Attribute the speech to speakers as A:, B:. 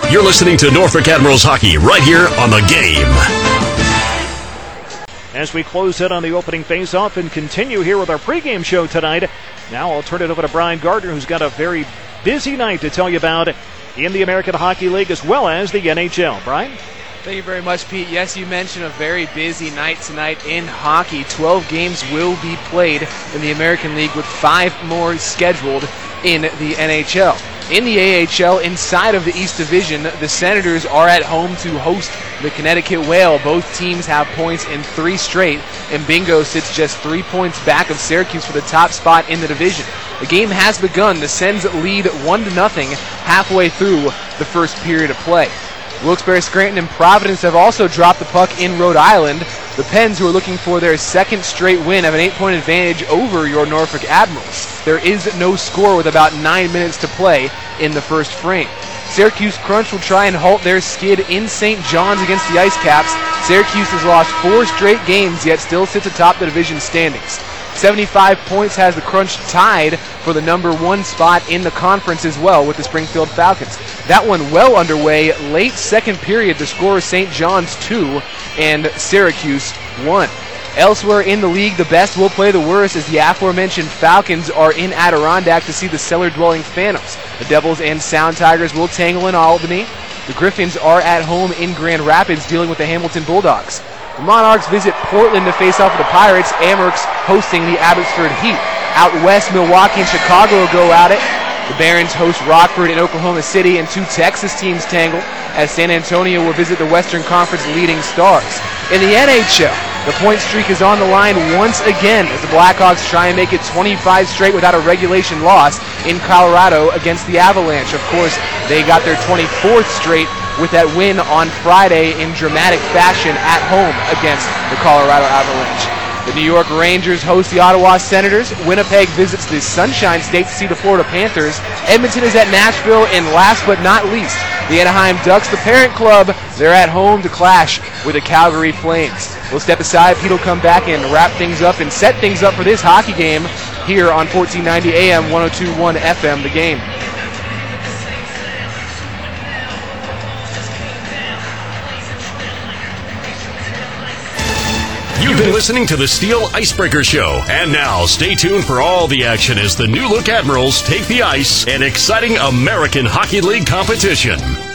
A: You're listening to Norfolk Admirals Hockey right here on The Game.
B: As we close in on the opening face-off and continue here with our pregame show tonight, now I'll turn it over to Brian Gardner, who's got a very busy night to tell you about in the American Hockey League as well as the NHL. Brian?
C: Thank you very much, Pete. Yes, you mentioned a very busy night tonight in hockey. 12 games will be played in the American League with 5 more scheduled in the NHL. In the AHL, inside of the East Division, the Senators are at home to host the Connecticut Whale. Both teams have points in 3 straight, and Bingo sits just 3 points back of Syracuse for the top spot in the division. The game has begun. The Sens lead 1-0 halfway through the first period of play. Wilkes-Barre, Scranton, and Providence have also dropped the puck in Rhode Island. The Pens, who are looking for their second straight win, have an 8-point advantage over your Norfolk Admirals. There is no score with about 9 minutes to play in the first frame. Syracuse Crunch will try and halt their skid in St. John's against the Ice Caps. Syracuse has lost 4 straight games, yet still sits atop the division standings. 75 points has the Crunch tied for the number 1 spot in the conference as well with the Springfield Falcons. That one well underway. Late second period, the score is St. John's 2 and Syracuse 1. Elsewhere in the league, the best will play the worst as the aforementioned Falcons are in Adirondack to see the cellar-dwelling Phantoms. The Devils and Sound Tigers will tangle in Albany. The Griffins are at home in Grand Rapids dealing with the Hamilton Bulldogs. The Monarchs visit Portland to face off with the Pirates. Amherst hosting the Abbotsford Heat. Out west, Milwaukee and Chicago go at it. The Barons host Rockford and Oklahoma City, and 2 Texas teams tangle as San Antonio will visit the Western Conference leading Stars. In the NHL, the point streak is on the line once again as the Blackhawks try and make it 25 straight without a regulation loss in Colorado against the Avalanche. Of course, they got their 24th straight with that win on Friday in dramatic fashion at home against the Colorado Avalanche. The New York Rangers host the Ottawa Senators. Winnipeg visits the Sunshine State to see the Florida Panthers. Edmonton is at Nashville, and last but not least, the Anaheim Ducks, the parent club, they're at home to clash with the Calgary Flames. We'll step aside. Pete will come back and wrap things up and set things up for this hockey game here on 1490 AM, 102.1 FM, The Game.
A: You've been listening to the Steel Icebreaker Show. And now, stay tuned for all the action as the New Look Admirals take the ice in exciting American Hockey League competition.